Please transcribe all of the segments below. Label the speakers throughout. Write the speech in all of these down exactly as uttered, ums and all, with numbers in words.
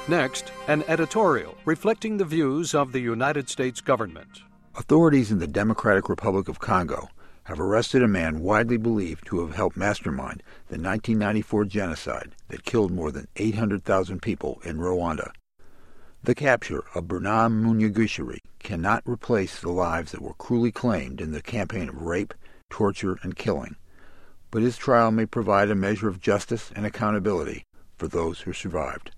Speaker 1: Next, an editorial reflecting the views of the United States government.
Speaker 2: Authorities in the Democratic Republic of Congo have arrested a man widely believed to have helped mastermind the nineteen ninety-four genocide that killed more than eight hundred thousand people in Rwanda. The capture of Bernard Munyagishiri cannot replace the lives that were cruelly claimed in the campaign of rape, torture, and killing, but his trial may provide a measure of justice and accountability for those who survived.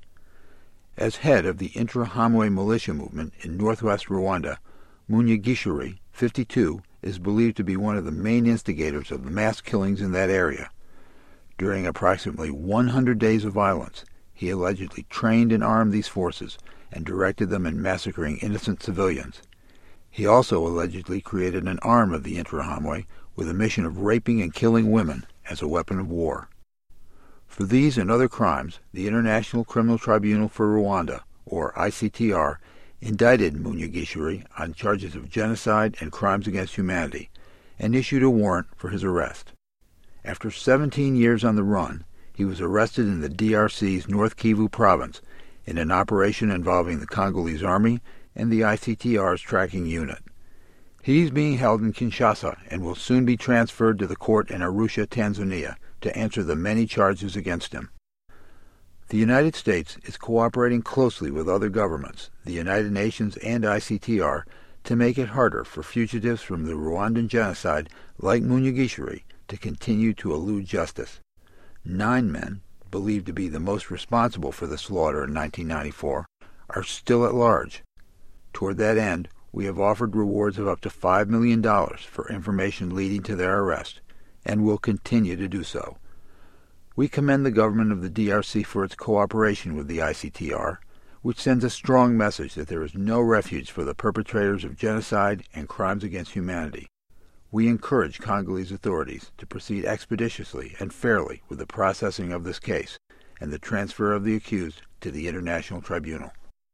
Speaker 2: As head of the Interahamwe militia movement in northwest Rwanda, Munyagishiri, fifty-two, is believed to be one of the main instigators of the mass killings in that area. During approximately one hundred days of violence, he allegedly trained and armed these forces and directed them in massacring innocent civilians. He also allegedly created an arm of the Interahamwe with a mission of raping and killing women as a weapon of war. For these and other crimes, the International Criminal Tribunal for Rwanda, or I C T R, indicted Munyagishiri on charges of genocide and crimes against humanity, and issued a warrant for his arrest. After seventeen years on the run, he was arrested in the D R C's North Kivu province in an operation involving the Congolese Army and the I C T R's tracking unit. He is being held in Kinshasa and will soon be transferred to the court in Arusha, Tanzania, to answer the many charges against him. The United States is cooperating closely with other governments, the United Nations and I C T R, to make it harder for fugitives from the Rwandan genocide like Munyagishiri to continue to elude justice. Nine men, believed to be the most responsible for the slaughter in nineteen ninety-four, are still at large. Toward that end, we have offered rewards of up to five million dollars for information leading to their arrest, and will continue to do so. We commend the government of the D R C for its cooperation with the I C T R, which sends a strong message that there is no refuge for the perpetrators of genocide and crimes against humanity. We encourage Congolese authorities to proceed expeditiously and fairly with the processing of this case and the transfer of the accused to the International Tribunal.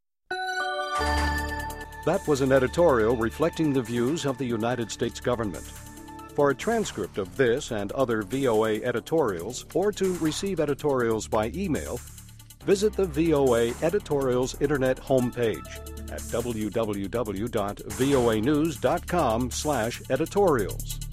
Speaker 1: That was an editorial reflecting the views of the United States government. For a transcript of this and other V O A editorials, or to receive editorials by email, visit the V O A Editorials Internet homepage at w w w dot voa news dot com slash editorials.